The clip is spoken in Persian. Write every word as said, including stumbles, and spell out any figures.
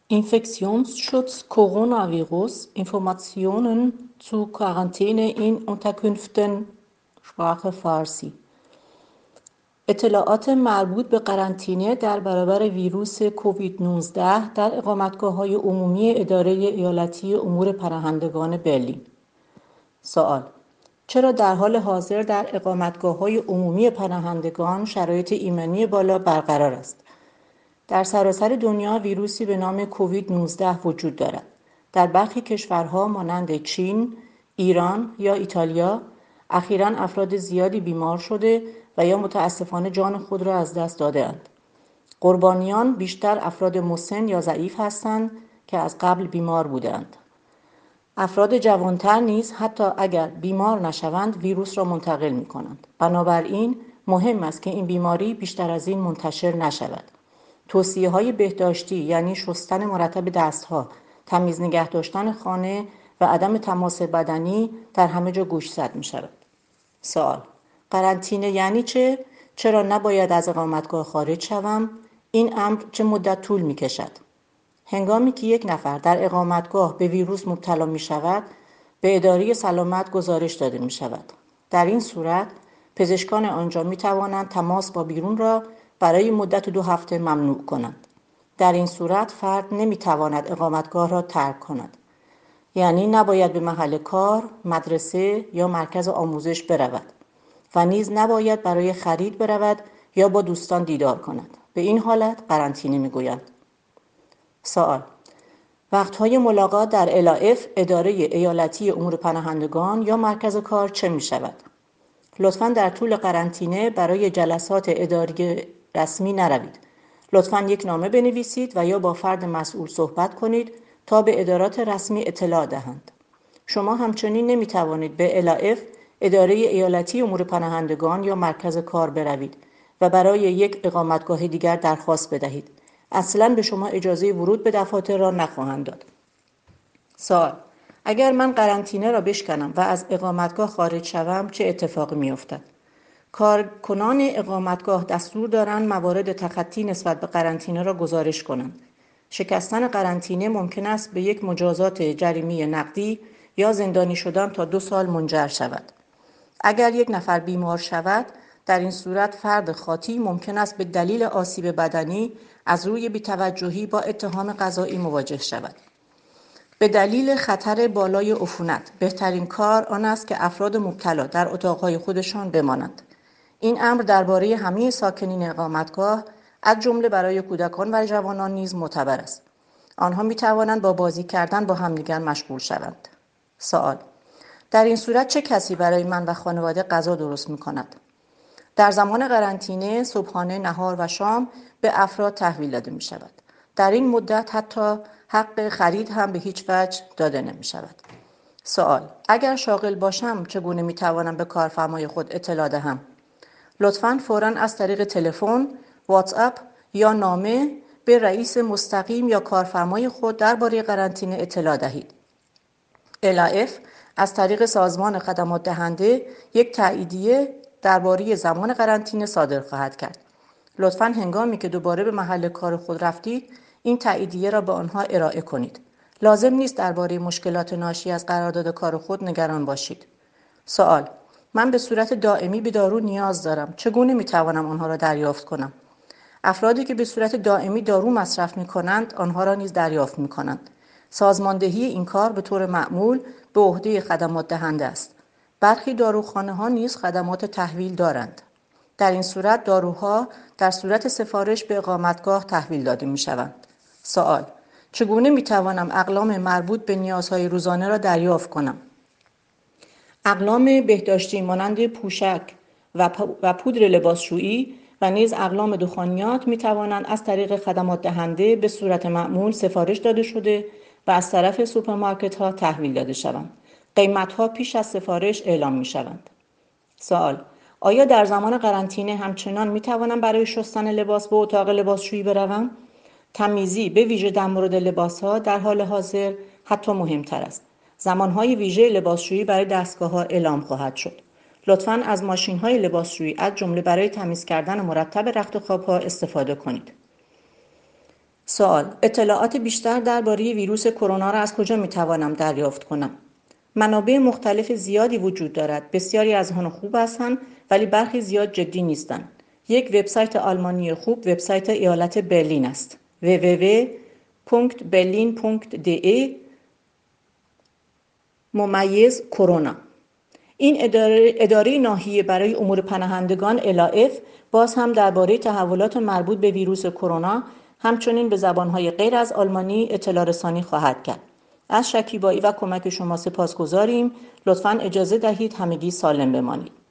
Infektionsschutz Coronavirus Informationen zu Quarantäne in Unterkünften Sprache فارسی اطلاعات مربوط به قرنطینه در برابر ویروس کووید نوزده در اقامتگاه‌های عمومی اداره ایالتی امور پناهندگان برلین. سوال: چرا در حال حاضر در اقامتگاه‌های عمومی پناهندگان شرایط ایمنی بالا برقرار است؟ در سراسر دنیا ویروسی به نام کووید نوزده وجود دارد. در برخی کشورها مانند چین، ایران یا ایتالیا اخیراً افراد زیادی بیمار شده و یا متاسفانه جان خود را از دست داده‌اند. قربانیان بیشتر افراد مسن یا ضعیف هستند که از قبل بیمار بودند. افراد جوانتر نیز حتی اگر بیمار نشوند ویروس را منتقل می‌کنند. بنابراین مهم است که این بیماری بیشتر از این منتشر نشود. توصیه‌های بهداشتی یعنی شستن مرتب دست‌ها، تمیز نگه داشتن خانه و عدم تماس بدنی در همه جا گوشزد می‌شود. سوال: قرنطینه یعنی چه؟ چرا نباید از اقامتگاه خارج شوم؟ این امر چه مدت طول می‌کشد؟ هنگامی که یک نفر در اقامتگاه به ویروس مبتلا می‌شود، به اداره سلامت گزارش داده می‌شود. در این صورت پزشکان آنجا می‌توانند تماس با بیرون را برای مدت دو هفته ممنوع کنند. در این صورت فرد نمی‌تواند اقامتگاه را ترک کند. یعنی نباید به محل کار، مدرسه یا مرکز آموزش برود و نیز نباید برای خرید برود یا با دوستان دیدار کند. به این حالت قرنطینه می‌گویند. سوال: وقت‌های ملاقات در الاف اداره ایالتی امور پناهندگان یا مرکز کار چه می‌شود؟ لطفاً در طول قرنطینه برای جلسات اداری رسمی نروید. لطفاً یک نامه بنویسید و یا با فرد مسئول صحبت کنید تا به ادارات رسمی اطلاع دهند. شما همچنین نمی‌توانید به الاف اداره ایالتی امور پناهندگان یا مرکز کار بروید و برای یک اقامتگاه دیگر درخواست بدهید. اصلاً به شما اجازه ورود به دفاتر را نخواهند داد. سوال: اگر من قرنطینه را بشکنم و از اقامتگاه خارج شوم چه اتفاقی می‌افتد؟ کارکنان اقامتگاه دستور دارند موارد تخطی نسبت به قرنطینه را گزارش کنند. شکستن قرنطینه ممکن است به یک مجازات جریمه نقدی یا زندانی شدن تا دو سال منجر شود. اگر یک نفر بیمار شود، در این صورت فرد خاطی ممکن است به دلیل آسیب بدنی از روی بی‌توجهی با اتهام قضایی مواجه شود. به دلیل خطر بالای عفونت، بهترین کار آن است که افراد مبتلا در اتاقهای خودشان بمانند. این امر درباره همه ساکنین اقامتگاه از جمله برای کودکان و جوانان نیز معتبر است. آنها می توانند با بازی کردن با همدیگر مشغول شوند. سوال: در این صورت چه کسی برای من و خانواده غذا درست می کند؟ در زمان قرنطینه صبحانه، نهار و شام به افراد تحویل داده می شود. در این مدت حتی حق خرید هم به هیچ وجه داده نمی شود. سوال: اگر شاغل باشم چگونه می توانم به کارفرمای خود اطلاع دهم؟ لطفاً فوراً از طریق تلفن، واتس اپ یا نامه به رئیس مستقیم یا کارفرمای خود درباره قرنطینه اطلاع دهید. الاف از طریق سازمان خدمات دهنده یک تاییدیه درباره زمان قرنطینه صادر خواهد کرد. لطفاً هنگامی که دوباره به محل کار خود رفتید این تاییدیه را به آنها ارائه کنید. لازم نیست درباره مشکلات ناشی از قرارداد کار خود نگران باشید. سوال: من به صورت دائمی به دارو نیاز دارم. چگونه می توانم آنها را دریافت کنم؟ افرادی که به صورت دائمی دارو مصرف می کنند آنها را نیز دریافت می کنند. سازماندهی این کار به طور معمول به عهده خدمات دهنده است. برخی داروخانه ها نیز خدمات تحویل دارند. در این صورت داروها در صورت سفارش به اقامتگاه تحویل داده می شوند. سوال: چگونه می توانم اقلام مربوط به نیازهای روزانه را دریافت کنم؟ اقلام بهداشتی مانند پوشک و پودر لباسشویی و نیز اقلام دخانیات می توانند از طریق خدمات دهنده به صورت معمول سفارش داده شده و از طرف سوپرمارکت ها تحویل داده شوند. قیمت ها پیش از سفارش اعلام می شوند. سوال: آیا در زمان قرنطینه همچنان می توانم برای شستن لباس به اتاق لباسشویی بروم؟ تمیزی به ویژه در مورد لباس ها در حال حاضر حتی مهمتر است. زمانهای ویژه لباسشویی برای دستگاه‌ها اعلام خواهد شد. لطفاً از ماشین‌های لباسشویی از جمله برای تمیز کردن مرتب رخت خواب‌ها استفاده کنید. سوال: اطلاعات بیشتر درباره ویروس کرونا را از کجا میتوانم دریافت کنم؟ منابع مختلف زیادی وجود دارد. بسیاری از آنها خوب هستند ولی برخی زیاد جدی نیستند. یک وبسایت آلمانی خوب وبسایت ایالت برلین است. دبلیو دبلیو دبلیو پونکت برلین پونکت دی ای ممیز کرونا. این اداره, اداره ناحیه برای امور پناهندگان الاف باز هم درباره تحولات مربوط به ویروس کرونا همچنین به زبانهای غیر از آلمانی اطلاع رسانی خواهد کرد. از شکیبایی و کمک شما سپاسگزاریم. لطفاً اجازه دهید همگی سالم بمانید.